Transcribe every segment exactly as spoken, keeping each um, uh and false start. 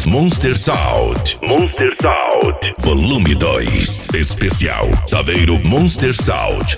Monster Sound. Monster Sound. Volume dois. Especial Saveiro Monster Sound.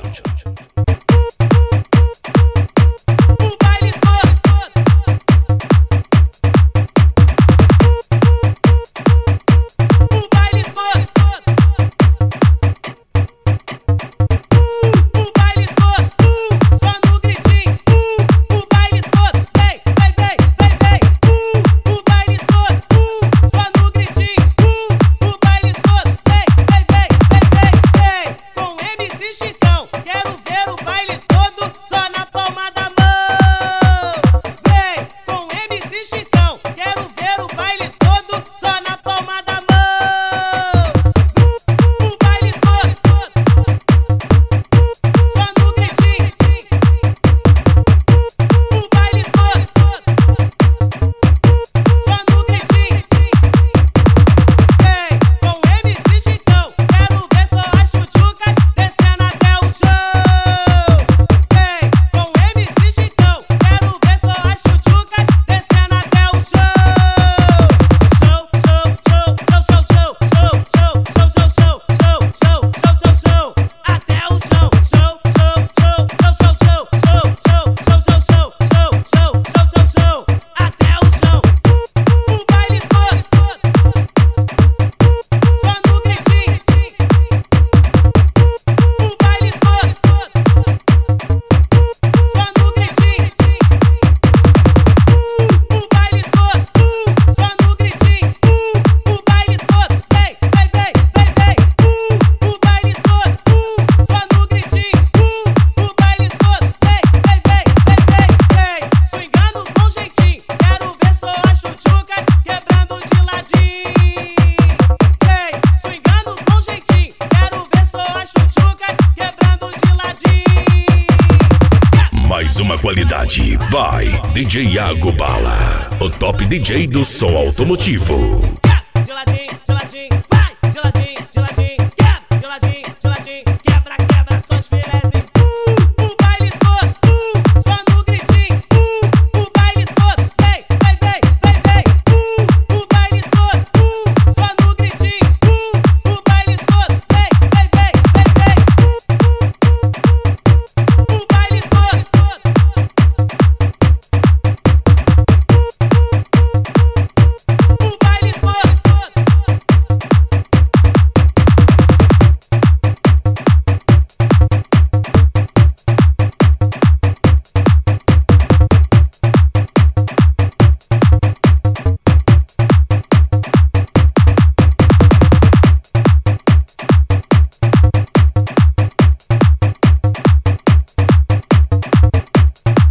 Mais uma qualidade by D J Iago Bala, o top D J do som automotivo.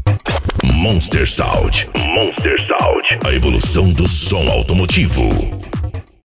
Monster Sound. Monster Sound. A evolução do som automotivo.